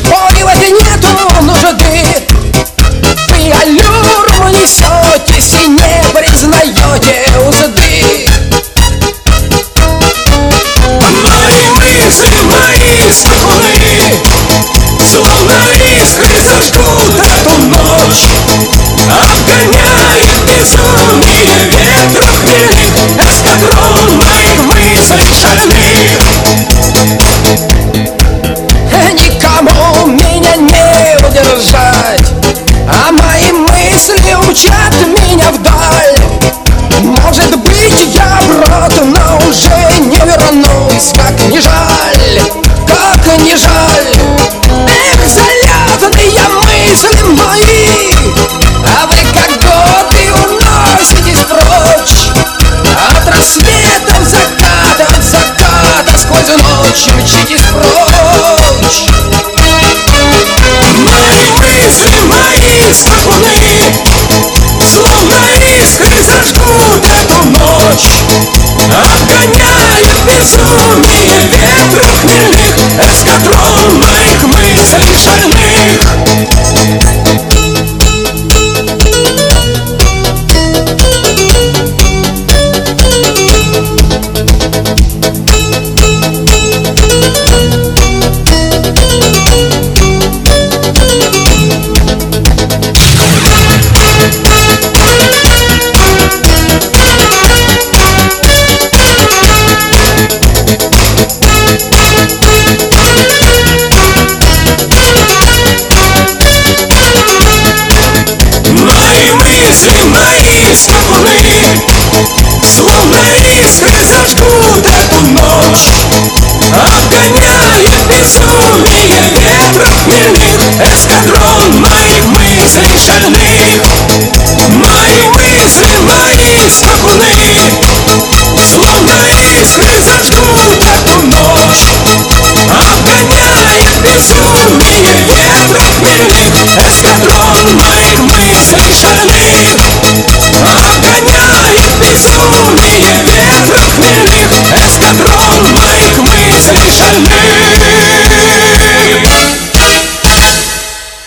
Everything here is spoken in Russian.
Ой, в это нету нужды. Вы аллюром несетесь и не признаете узды. Мои мысли, мои скакуны, словно искры зажгут эту ночь, обгоняет безумие ветру хмельных, эскадрон моих мыслей шальных. Никому меня не удержать, а мои мысли учат меня вдаль. Может быть, я брод, но уже не вернусь. Как не жаль, как не жаль. Эх, залетные мысли мои, а вы как годы уноситесь прочь. От рассвета в закат, от заката сквозь ночь мчитесь прочь. Мои мысли, мои скакуны, словно искры зажгут эту ночь, обгоняют безумие ветру хмельных,